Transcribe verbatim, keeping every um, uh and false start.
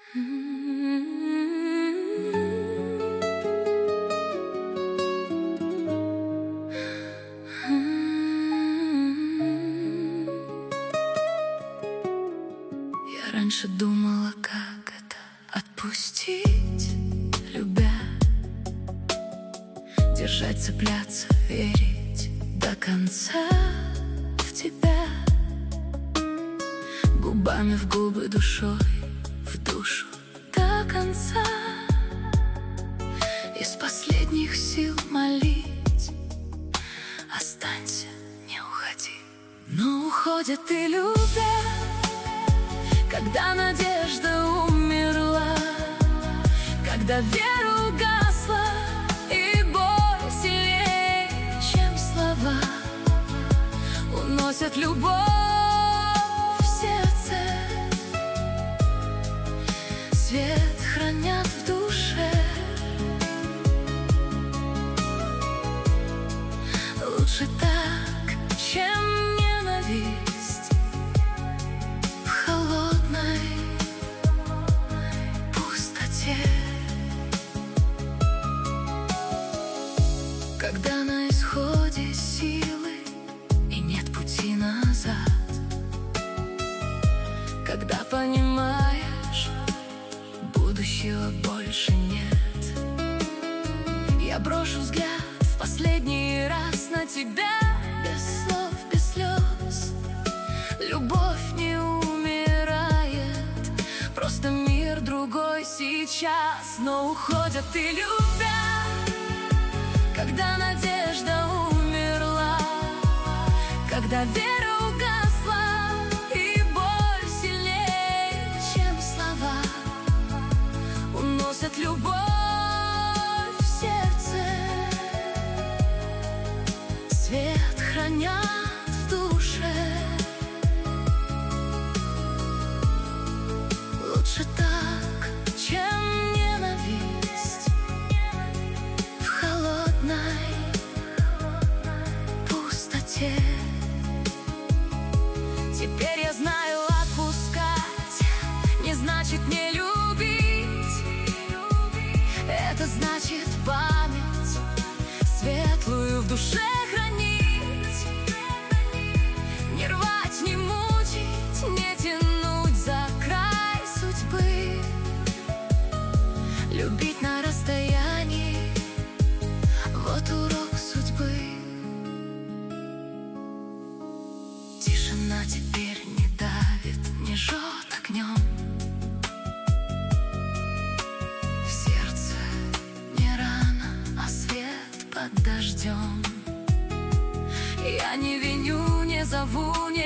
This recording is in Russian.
Я раньше думала, как это отпустить, любя, держать, цепляться, верить до конца в тебя, губами в губы, душой в душу до конца. Из последних сил молить: останься, не уходи. Но уходят и любя, когда надежда умерла, когда вера угасла, и боль сильнее, чем слова, уносят любовь в сердце, свет хранят в душе. Лучше так, чем ненависть в холодной пустоте. Когда на исходе силы и нет пути назад, когда понимаешь, будущего больше нет, я брошу взгляд в последний раз на тебя, без слов, без слез. Любовь не умирает, просто мир другой сейчас. Но уходят и любя, когда надежда умерла, когда вера угасла, и боль сильнее, чем слова, уносят любовь в сердце, свет хранят в душе. Лучше так, чем ненависть в холодной пустоте. Теперь я знаю, отпускать не значит не любить. Это значит память светлую в душе хранить, не рвать, не мучить, не тянуть за край судьбы, любить на расстоянии — вот урок судьбы. Тишина теперь не давит, не жжет огнем, в сердце не рана, а свет под дождем. Я не виню, не зову, не